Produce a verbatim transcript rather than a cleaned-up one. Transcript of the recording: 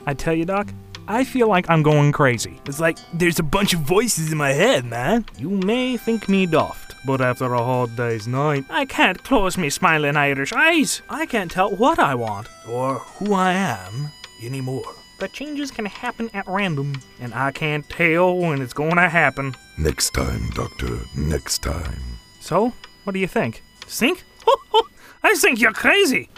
I tell you, Doc, I feel like I'm going crazy. It's like there's a bunch of voices in my head, man. You may think me daft, but after a hard day's night, I can't close me smiling Irish eyes. I can't tell what I want or who I am anymore. But changes can happen at random, and I can't tell when it's going to happen. Next time, Doctor, next time. So, what do you think? Think? I think you're crazy.